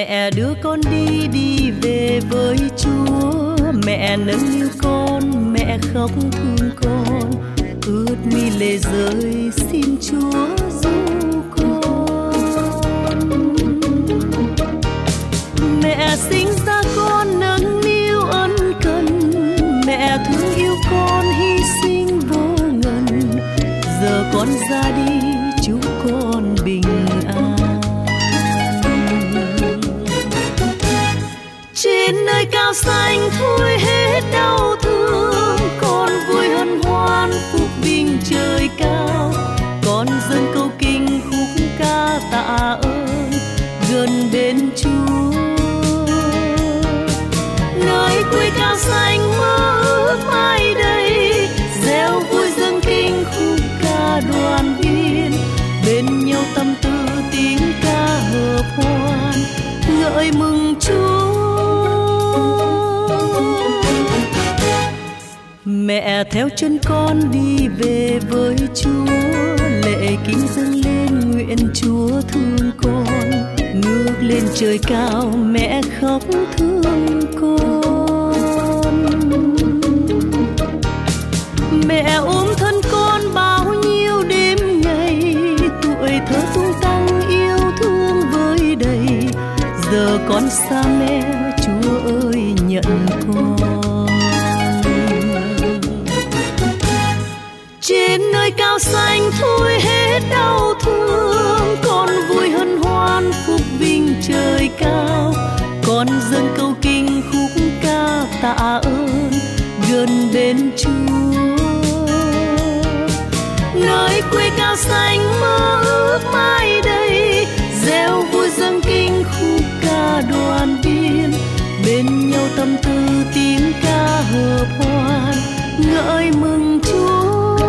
Mẹ đưa con đi về với Chúa. Mẹ nâng niu con, mẹ khóc thương con, ướt mi lệ rơi xin Chúa giúp con. Mẹ sinh ra con nâng niu ân cần, mẹ thương yêu con hy sinh vô ngần. Giờ con ra đi chúc con bình an. Trên nơi cao xanh thôi hết đau thương, con vui hân hoan phúc vinh trời cao. Con dâng câu kinh khúc ca tạ ơn gần bên Chúa. Nơi quê cao xanh mơ ước mai đây, gieo vui dâng kinh khúc ca đoàn viên. Bên nhau tâm tư tiếng ca hợp hoan, ngợi mừng Chúa. Mẹ theo chân con đi về với Chúa, lệ kính dâng lên nguyện Chúa thương con. Ngước lên trời cao mẹ khóc thương con. Mẹ ôm thân con bao nhiêu đêm ngày, tuổi thơ tung tăng yêu thương với đầy. Giờ con xa mẹ, Chúa ơi nhận con. Trên nơi cao xanh thôi hết đau thương, con vui hân hoan phúc vinh trời cao. Con dâng câu kinh khúc ca tạ ơn gần bên Chúa. Nơi quê cao xanh mơ ước mai đây, gieo vui dâng kinh khúc ca đoàn viên. Bên nhau tâm tư tiếng ca hợp hoan, ngợi mừng Chúa.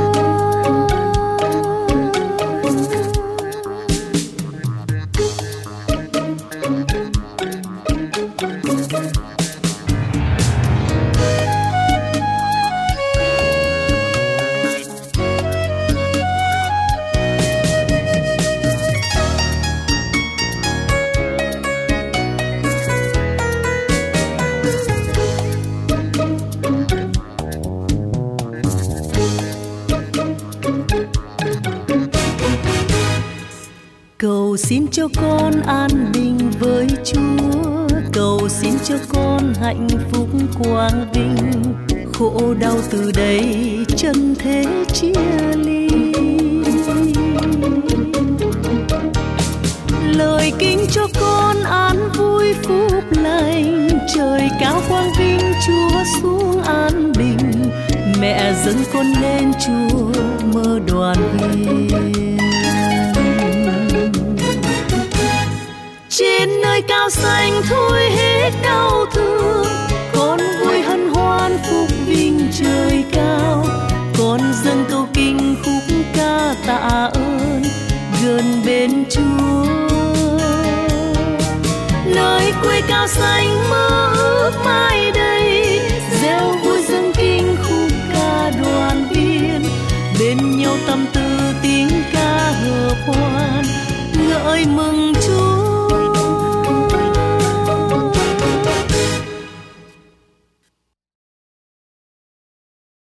Cầu xin cho con an bình với Chúa, cầu xin cho con hạnh phúc quang vinh. Khổ đau từ đây chân thế chia ly. Lời kính cho con an vui phúc lành, trời cao quang vinh Chúa xuống an bình. Mẹ dâng con lên Chúa mơ đoàn viên. Trên nơi cao xanh thôi hết đau thương, con vui hân hoan phúc vinh trời cao. Con dâng câu kinh khúc ca tạ ơn gần bên Chúa. Nơi quê cao xanh mơ ước mai đây, gieo vui dâng kinh khúc ca đoàn viên. Bên nhau tâm tư tiếng ca hợp hoan, ngợi mừng